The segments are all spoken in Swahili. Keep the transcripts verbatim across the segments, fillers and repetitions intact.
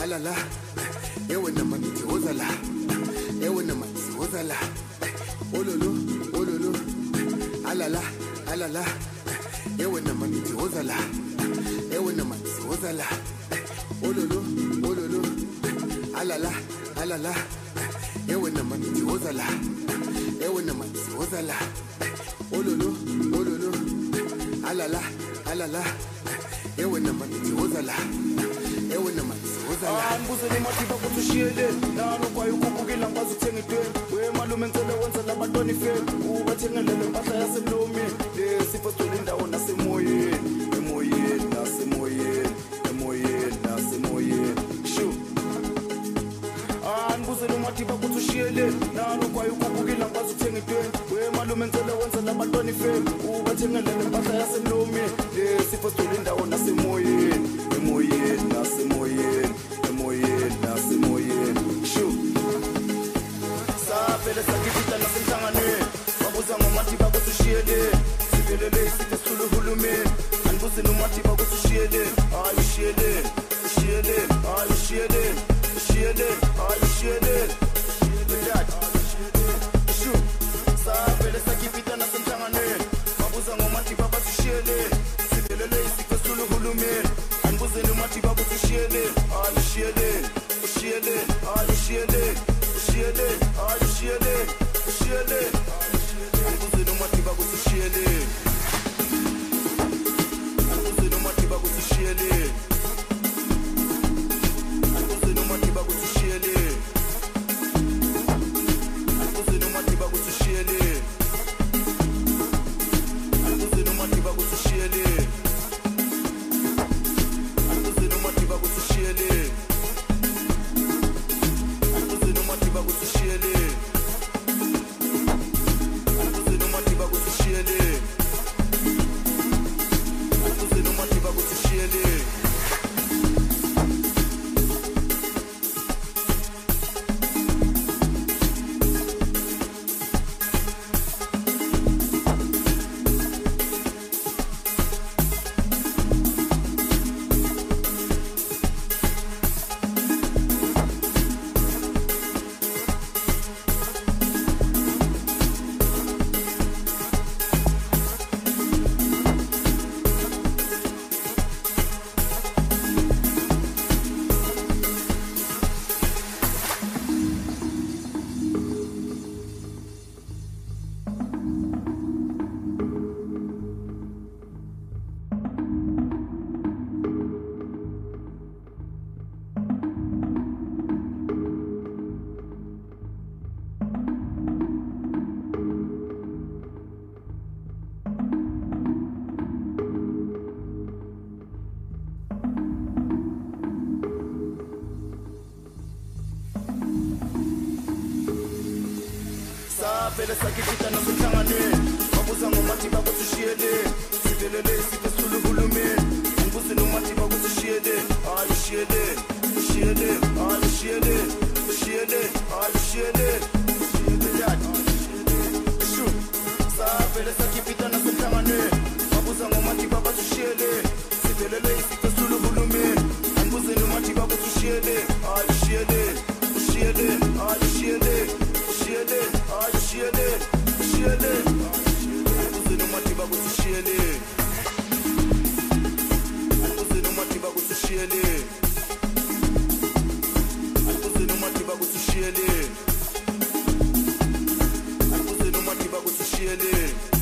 alala ewe na maniti ozala ewe na maniti ozala ololo ololo alala alala ewe na maniti ozala ewe na maniti ozala ololo ololo alala alala ewe na maniti ozala ewe na maniti ozala ololo ololo alala alala ewe na maniti ozala ewe na maniti ozala angibuze nematiba kutushiyele nalo kwayo kubukela ngikwazi ukuthenga idwele we malume ngicela wenza labantwana ifake ubathengelele impahla yasemlomi lesifo sithola indawo nasemoyeni emoyeni nasemoyeni emoyeni nasemoyeni shu angibuze nematiba kutushiyele nalo kwayo kubukela ngikwazi ukuthenga idwele we malume ngicela wenza labantwana ifake ubathengelele impahla yasemlomi lesifo sithola indawo nasemoyeni emoyeni nasemoyeni emoyeni nasemoyeni shu savele sakifita nasemhlanganweni babuza ngomatiba kutushiyele sivelele isithe sithula uhulumeni angibuze nomatiba kutushiyele hayi ushiyele ushiyele hayi ushiyele ushiyele hayi ushiyele shu savele sakifita nasemhlanganweni babuza ngomatiba kutushiyele sivelele isithe sithula uhulumeni angibuze nomatiba kutushiyele hayi ushiyele ushiyele hayi ushiyele ushiyele hayi ushiyele ushiyele angibuze nomatiba kutushiyele angibuze nomatiba kutushiyele angibuze nomatiba kutushiyele angibuze nomatiba kutushiyele angibuze nomatiba kutushiyele angibuze nomatiba kutushiyele angibuze nomatiba kutushiyele angibuze nomatiba kutushiyele angibuze nomatiba kutushiyele savele sakifita nasemhlanganweni babuza ngomatiba kutushiyele sivelele isithe sithula uhulumeni angibuze nomatiba kutushiyele hayi ushiyele ushiyele hayi ushiyele ushiyele hayi ushiyele shu savele sakifita nasemhlanganweni babuza ngomatiba kutushiyele sivelele isithe sithula uhulumeni angibuze nomatiba kutushiyele hayi ushiyele ushiyele hayi ushiyele ushiyele hayi ushiyele ushiyele angibuze nomatiba kutushiyele angibuze nomatiba kutushiyele angibuze nomatiba kutushiyele angibuze nomatiba kutushiyele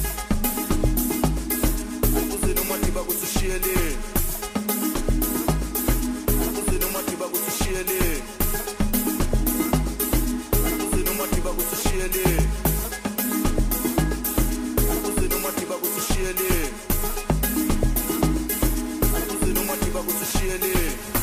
angibuze nomatiba kutushiyele angibuze nomatiba kutushiyele angibuze nomatiba kutushiyele angibuze nomatiba kutushiyele angibuze nomatiba kutushiyele